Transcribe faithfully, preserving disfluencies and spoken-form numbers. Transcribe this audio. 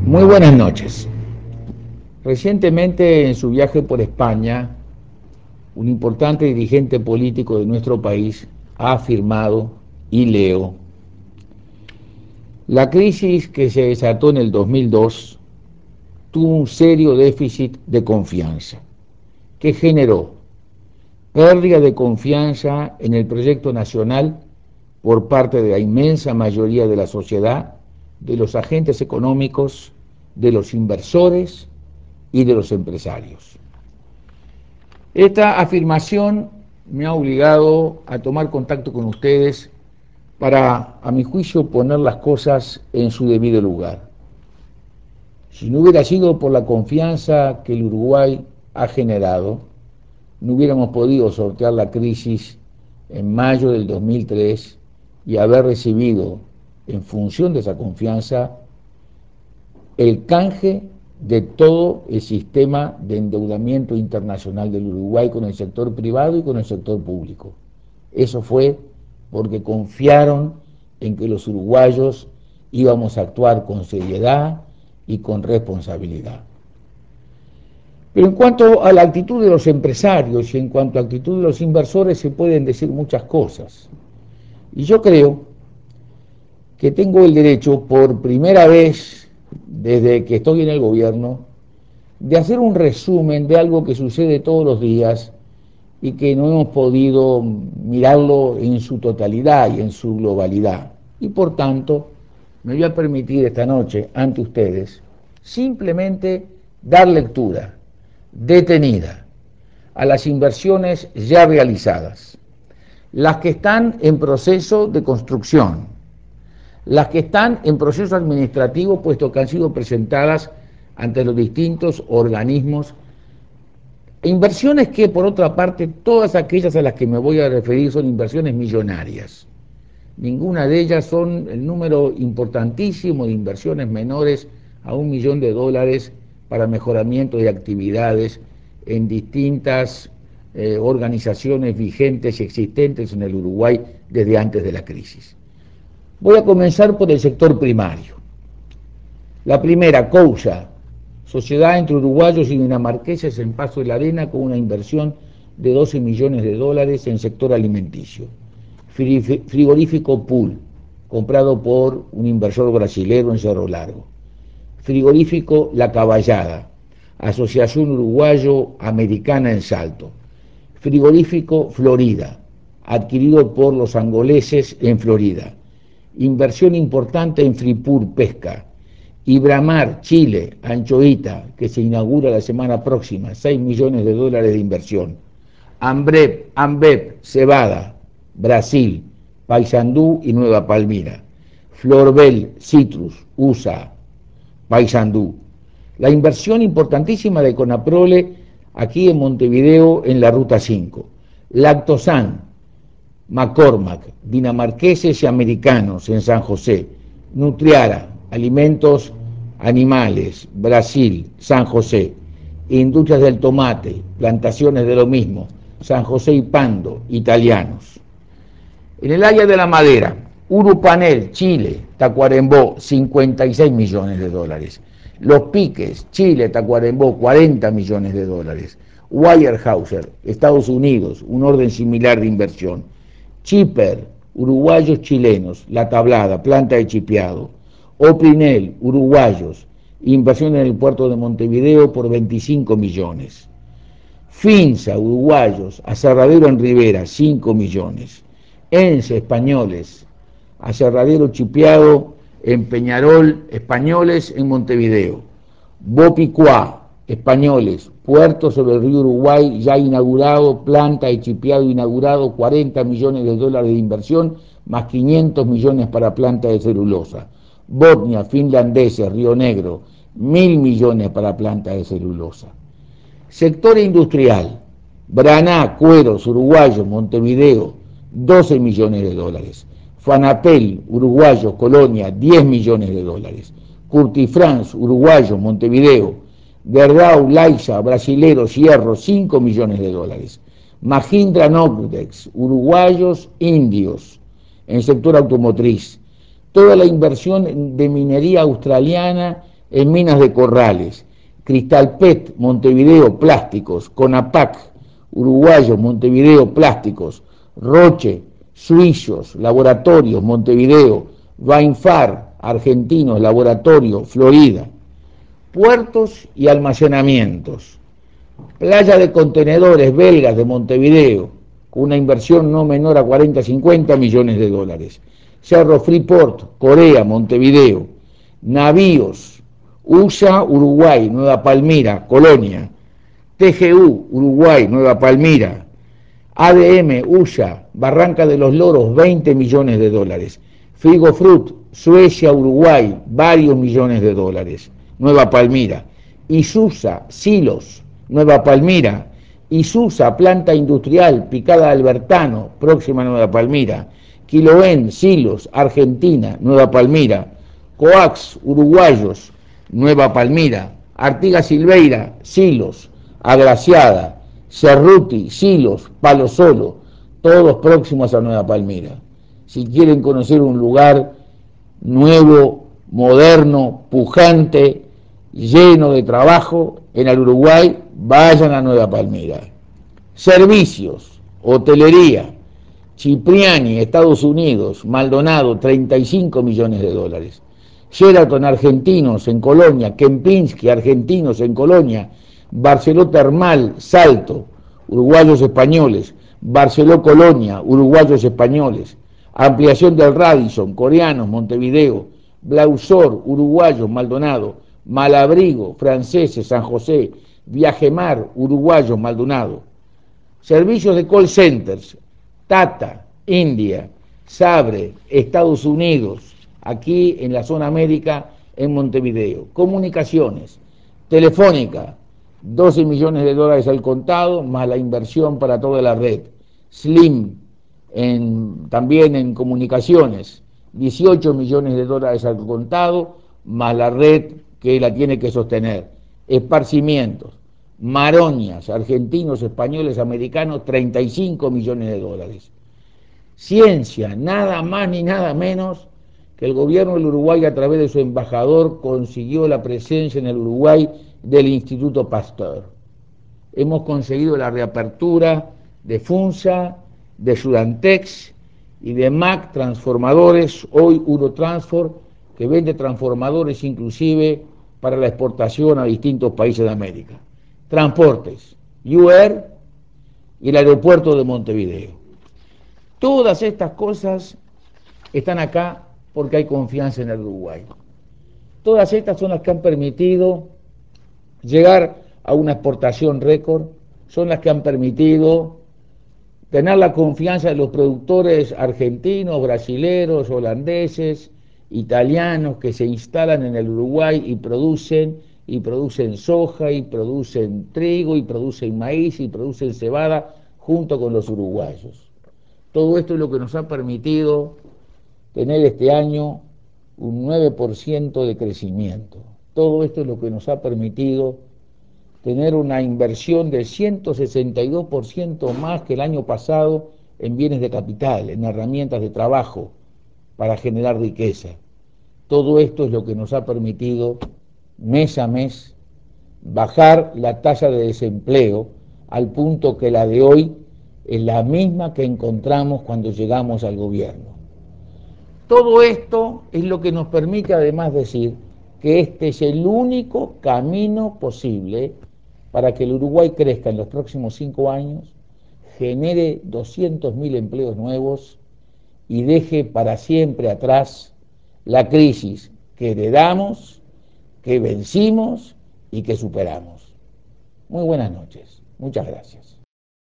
Muy buenas noches. Recientemente, en su viaje por España, un importante dirigente político de nuestro país ha afirmado, y leo: la crisis que se desató en el dos mil dos tuvo un serio déficit de confianza, que generó pérdida de confianza en el proyecto nacional por parte de la inmensa mayoría de la sociedad, de los agentes económicos, de los inversores y de los empresarios. Esta afirmación me ha obligado a tomar contacto con ustedes para, a mi juicio, poner las cosas en su debido lugar. Si no hubiera sido por la confianza que el Uruguay ha generado, no hubiéramos podido sortear la crisis en mayo del dos mil tres y haber recibido, en función de esa confianza, el canje de todo el sistema de endeudamiento internacional del Uruguay con el sector privado y con el sector público. Eso fue porque confiaron en que los uruguayos íbamos a actuar con seriedad y con responsabilidad. Pero en cuanto a la actitud de los empresarios y en cuanto a la actitud de los inversores se pueden decir muchas cosas. Y yo creo que tengo el derecho, por primera vez desde que estoy en el gobierno, de hacer un resumen de algo que sucede todos los días y que no hemos podido mirarlo en su totalidad y en su globalidad. Y por tanto, me voy a permitir esta noche, ante ustedes, simplemente dar lectura detenida a las inversiones ya realizadas, las que están en proceso de construcción, las que están en proceso administrativo, puesto que han sido presentadas ante los distintos organismos, e inversiones que, por otra parte, todas aquellas a las que me voy a referir son inversiones millonarias. Ninguna de ellas son el número importantísimo de inversiones menores a un millón de dólares para mejoramiento de actividades en distintas eh, organizaciones vigentes y existentes en el Uruguay desde antes de la crisis. Voy a comenzar por el sector primario. La primera, Cousa, sociedad entre uruguayos y dinamarqueses en Paso de la Arena, con una inversión de doce millones de dólares en sector alimenticio. Frigorífico Pool, comprado por un inversor brasilero en Cerro Largo. Frigorífico La Caballada, Asociación Uruguayo-Americana en Salto. Frigorífico Florida, adquirido por los angoleses en Florida. Inversión importante en Fripur Pesca. Ibramar, Chile, Anchoita, que se inaugura la semana próxima, seis millones de dólares de inversión. Ambrep, Ambep, Cebada, Brasil, Paysandú y Nueva Palmira. Florbel, Citrus, U S A, Paysandú. La inversión importantísima de Conaprole aquí en Montevideo en la Ruta cinco. Lactosan, McCormack, dinamarqueses y americanos en San José. Nutriara, alimentos animales, Brasil, San José. Industrias del tomate, plantaciones de lo mismo, San José y Pando, italianos. En el área de la madera, Urupanel, Chile, Tacuarembó, cincuenta y seis millones de dólares. Los Piques, Chile, Tacuarembó, cuarenta millones de dólares. Weyerhaeuser, Estados Unidos, un orden similar de inversión. Chipper, uruguayos chilenos, La Tablada, planta de chipeado. Oprinel, uruguayos, inversión en el puerto de Montevideo por veinticinco millones. Finsa, uruguayos, aserradero en Rivera, cinco millones. Ence, españoles, aserradero chipeado en Peñarol, españoles en Montevideo. Bopicuá, españoles, puerto sobre el río Uruguay ya inaugurado, planta de chipeado inaugurado, cuarenta millones de dólares de inversión, más quinientos millones para planta de celulosa. Botnia, finlandeses, Río Negro, mil millones para planta de celulosa. Sector industrial, Braná, Cueros, Uruguayos, Montevideo, doce millones de dólares. Fanapel, Uruguayos, Colonia, diez millones de dólares. Curtifrance, Uruguayos, Montevideo. Gerdau, Laiza, Brasileros, Hierro, cinco millones de dólares. Mahindra Nordex, Uruguayos, Indios, en el sector automotriz. Toda la inversión de minería australiana en Minas de Corrales, Cristalpet, Montevideo, Plásticos, Conapac, Uruguayos, Montevideo, Plásticos, Roche, Suizos, Laboratorios, Montevideo, Vainfar, Argentinos, Laboratorio, Florida, puertos y almacenamientos, playa de contenedores belgas de Montevideo, con una inversión no menor a cuarenta a cincuenta millones de dólares, Cerro Freeport, Corea, Montevideo, navíos, U S A, Uruguay, Nueva Palmira, Colonia, T G U, Uruguay, Nueva Palmira, A D M, U S A, Barranca de los Loros, veinte millones de dólares. Frigofrut, Suecia, Uruguay, varios millones de dólares. Nueva Palmira. Isusa, Silos, Nueva Palmira. Isusa, planta industrial, Picada Albertano, próxima a Nueva Palmira. Quiloen, Silos, Argentina, Nueva Palmira. Coax, Uruguayos, Nueva Palmira. Artigas Silveira, Silos, Agraciada. Cerruti, Silos, Palo Solo, todos próximos a Nueva Palmira. Si quieren conocer un lugar nuevo, moderno, pujante, lleno de trabajo en el Uruguay, vayan a Nueva Palmira. Servicios, hotelería, Cipriani, Estados Unidos, Maldonado, treinta y cinco millones de dólares. Sheraton, argentinos en Colonia, Kempinski, argentinos en Colonia, Barceló Termal, Salto, uruguayos españoles, Barceló Colonia, uruguayos españoles, ampliación del Radisson, coreanos, Montevideo, Blausor, uruguayos, Maldonado, Malabrigo, franceses, San José, Viajemar, uruguayos, Maldonado, servicios de call centers, Tata, India, Sabre, Estados Unidos, aquí en la zona América, en Montevideo, comunicaciones, Telefónica, doce millones de dólares al contado, más la inversión para toda la red. Slim, en, también en comunicaciones, dieciocho millones de dólares al contado, más la red que la tiene que sostener. Esparcimientos, Maroñas, argentinos, españoles, americanos, treinta y cinco millones de dólares. Ciencia, nada más ni nada menos que el gobierno del Uruguay, a través de su embajador, consiguió la presencia en el Uruguay del Instituto Pasteur. Hemos conseguido la reapertura de FUNSA, de Sudantex y de M A C Transformadores, hoy Urotransfor, que vende transformadores inclusive para la exportación a distintos países de América. Transportes, U R y el aeropuerto de Montevideo. Todas estas cosas están acá porque hay confianza en el Uruguay. Todas estas son las que han permitido llegar a una exportación récord, son las que han permitido tener la confianza de los productores argentinos, brasileros, holandeses, italianos que se instalan en el Uruguay y producen, y producen soja, y producen trigo, y producen maíz, y producen cebada, junto con los uruguayos. Todo esto es lo que nos ha permitido tener este año un nueve por ciento de crecimiento. Todo esto es lo que nos ha permitido tener una inversión de ciento sesenta y dos por ciento más que el año pasado en bienes de capital, en herramientas de trabajo para generar riqueza. Todo esto es lo que nos ha permitido mes a mes bajar la tasa de desempleo al punto que la de hoy es la misma que encontramos cuando llegamos al gobierno. Todo esto es lo que nos permite además decir que este es el único camino posible para que el Uruguay crezca en los próximos cinco años, genere doscientos mil empleos nuevos y deje para siempre atrás la crisis que heredamos, que vencimos y que superamos. Muy buenas noches. Muchas gracias.